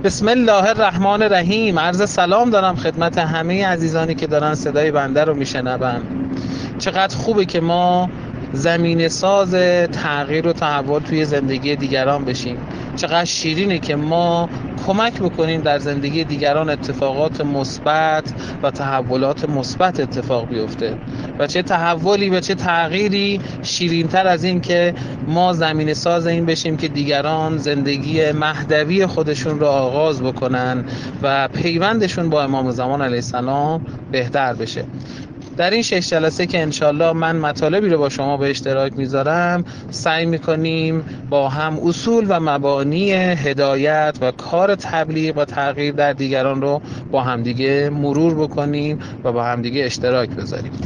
بسم الله الرحمن الرحیم. عرض سلام دارم خدمت همه عزیزانی که دارن صدای بنده رو میشنون. چقدر خوبه که ما زمینه ساز تغییر و تحول توی زندگی دیگران بشیم. چقدر شیرینه که ما کمک بکنیم در زندگی دیگران اتفاقات مثبت و تحولات مثبت اتفاق بیفته. و چه تحولی و چه تغییری شیرین‌تر از این که ما زمینه ساز این بشیم که دیگران زندگی مهدوی خودشون رو آغاز بکنن و پیوندشون با امام زمان علیه السلام بهتر بشه. در این 6 جلسه که انشالله من مطالبی رو با شما به اشتراک میذارم، سعی میکنیم با هم اصول و مبانی هدایت و کار تبلیغ و تغییر در دیگران رو با همدیگه مرور بکنیم و با همدیگه اشتراک بذاریم.